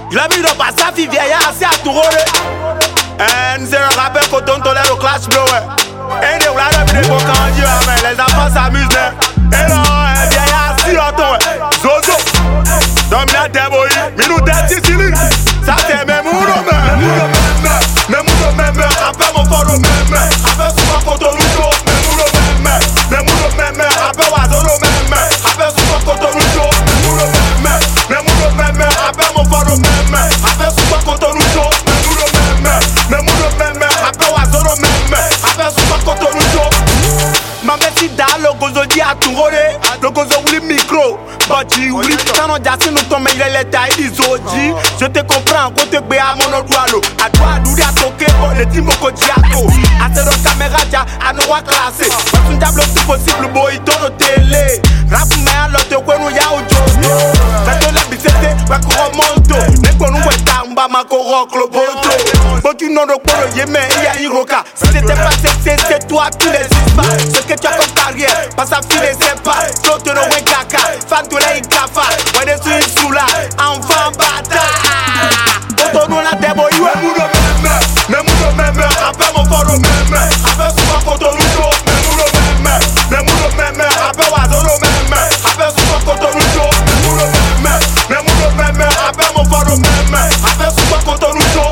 Il a mis le passage, il vieillard assez à tout rouler. Et nous avons rappelé qu'on tolère au clash blow. Et nous avons vu des beaux candidats, mais les enfants s'amusent. Et non, vieillard assis à ton. Zozo, dominant des boys, minou des Sicily. Ça c'est même ou non, même ou non, même. Après mon follow, même. Après souvent photo nous show, même ou non, même ou non, même. Après oiseau, même. Après souvent photo nous show, même ou non, même ou non, même. Après mon follow, même. Après souvent photo nous show, même ou non, même. Après oiseau, même. Après souvent photo nous show. Ma mère si da le gozo dit à tout rouler. Le gozo oublie micro. Bati oublie. Sans nous dire si nous tombons il est l'état il dit Zodi. Je te comprends côté B à mon doualo. À toi d'où à toquer pour les timos diaco. À ce de caméra dia à nous classer. Pas une table tout possible boy dans nos télé. Rap mais alors te quoi nous ya au jojo. Quand on a bisete va qu'on remonte. Ne qu'on nous est tamba ma coroc le boto. Bon tu non de quoi le yémen il y a Hiroka. Si c'était pas c'est toi qui les pas. Ce que tu as comme carrière, passe à filer c'est pas. Toi te le ouais caca, fan de la ikafa. Ouais des suites sous la, enfant bâtard. Auto nous la débo you est mou le même. Après mon follow même. Après souvent photo nous show, même ou le même. Après oiseau le même. Après souvent photo nous show, même ou le même. Après mon follow même. Après souvent photo nous show,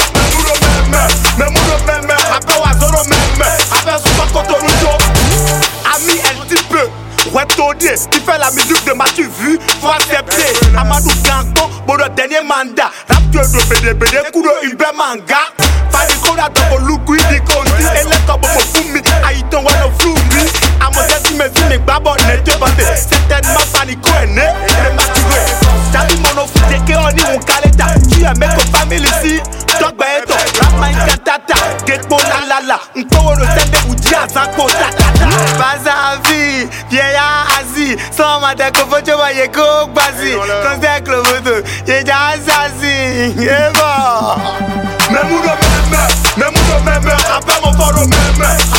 même ou le même. Après oiseau le même. Après souvent photo nous show. Ami un petit peu. Ouais, Tony, qui fait la musique de Mathieu Vu, faut accepter. Amadou Gango, pour le dernier mandat. Rap de BD, coup de Uber Manga. Fadikola, double look, oui, dit conti. Et les corps pour Fumi, Aïton, ouais, le Fumi. À mon tête, mais si mes babons n'étaient pas des. Certainement, Panico est né, les maturé. J'avais mon offre, c'est qu'on y mon caleta. Tu as mec aux familles ici, Dog Beto, Rap Mind Katata, Getbo la la. On peut le sender ou dire à Zanko, tatata. Pas à vie, vieillard assis. Sans ma tête, faut que tu vois, y'a qu'au basi. Quand c'est que le moto, y'a déjà assassin. Et bon. Même ou le même, après mon follow même.